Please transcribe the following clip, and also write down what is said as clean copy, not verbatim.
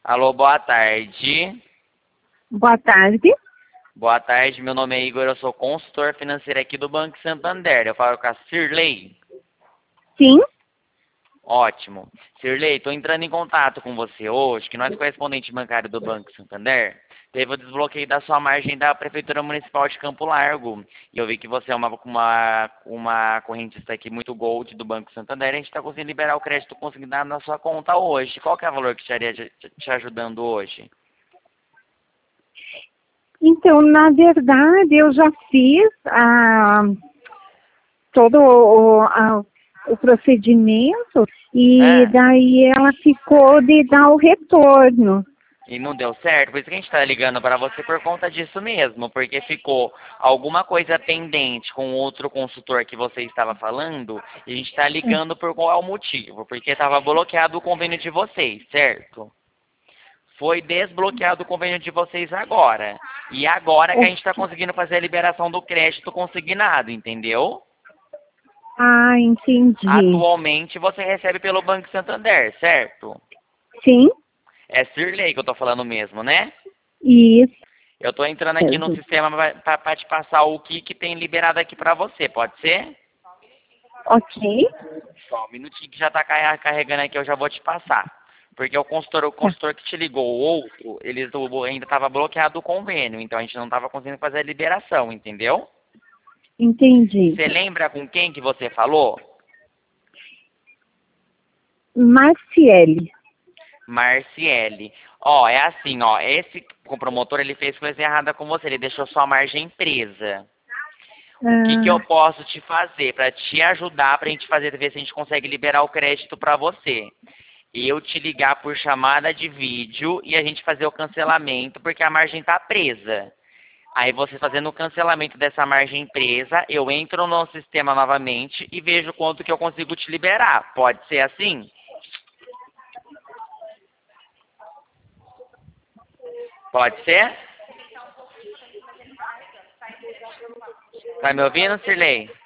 Alô, boa tarde. Boa tarde. Boa tarde, meu nome é Igor, eu sou consultor financeiro aqui do Banco Santander. Eu falo com a Cirlei. Sim. Ótimo. Cirlei, estou entrando em contato com você hoje, que nós, correspondente bancário do Banco Santander, teve o desbloqueio da sua margem da Prefeitura Municipal de Campo Largo. E eu vi que você é uma correntista aqui muito gold do Banco Santander. A gente está conseguindo liberar o crédito consignado na sua conta hoje. Qual que é o valor que estaria te ajudando hoje? Então, na verdade, eu já fiz todo o procedimento e É. daí ela ficou de dar o retorno. E não deu certo, por isso que a gente está ligando para você por conta disso mesmo, porque ficou alguma coisa pendente com outro consultor que você estava falando, e a gente está ligando por qual é o motivo, porque estava bloqueado o convênio de vocês, certo? Foi desbloqueado o convênio de vocês agora. E agora que a gente está conseguindo fazer a liberação do crédito consignado, entendeu? Ah, entendi. Atualmente você recebe pelo Banco Santander, certo? Sim, É Sirlei que eu tô falando mesmo, né? isso Eu tô entrando aqui no mesmo. sistema para te passar o que tem liberado aqui para você, pode ser? Ok. Só um minutinho que já tá carregando aqui, eu já vou te passar. Porque o Tá. consultor que te ligou, o outro, ainda estava bloqueado o convênio, então a gente não estava conseguindo fazer a liberação, entendeu? Entendi. Você lembra com quem que você falou? Marciele. Marciele. Ó, é assim, ó, esse promotor, ele fez coisa errada com você, ele deixou sua margem presa. O que eu Ah, posso te fazer para te ajudar, para a gente fazer, ver se a gente consegue liberar o crédito para você? Eu te ligar por chamada de vídeo e a gente fazer o cancelamento, porque a margem está presa. Aí você fazendo o cancelamento dessa margem presa, eu entro no sistema novamente e vejo quanto que eu consigo te liberar. Pode ser assim? Pode ser? Tá me ouvindo, Sirlei?